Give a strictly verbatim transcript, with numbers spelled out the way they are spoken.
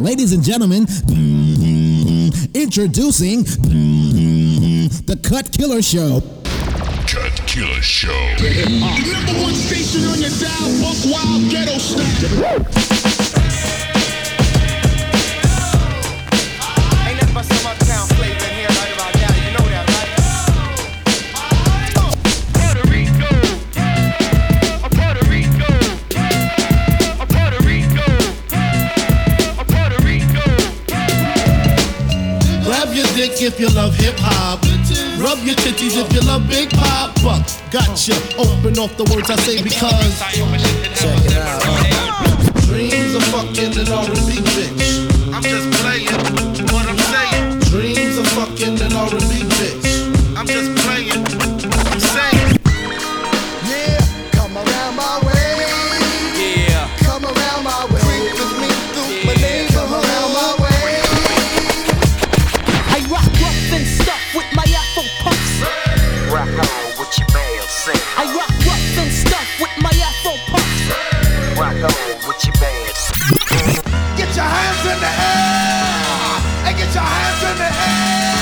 Ladies and gentlemen, introducing the Cut Killer Show. Cut Killer Show. Number one station on your dial, buck wild ghetto style. Ain't nothing but some uptown flavor in here right about now. You know that, right? Puerto Rico, a Puerto Rico, a Puerto Rico, a Puerto Rico. Grab your dick if you love hip hop. Rub your titties if you love Big Papa. Gotcha. Open off the words I say because check it out. Dreams of fucking an R and B bitch. I'm just playing what I'm saying. Dreams of fucking an R and B bitch. I'm just playing what I'm saying. Yeah, come around my way. Yeah. Come around my way. Creep with me through my neighborhood. Come around my way. I rock rough and stuff with my Afro puffs. Rock on with your man, say. I rock rough and stuff with my Afro puffs. Rock on with your man. Get your hands in the air. And get your hands in the air.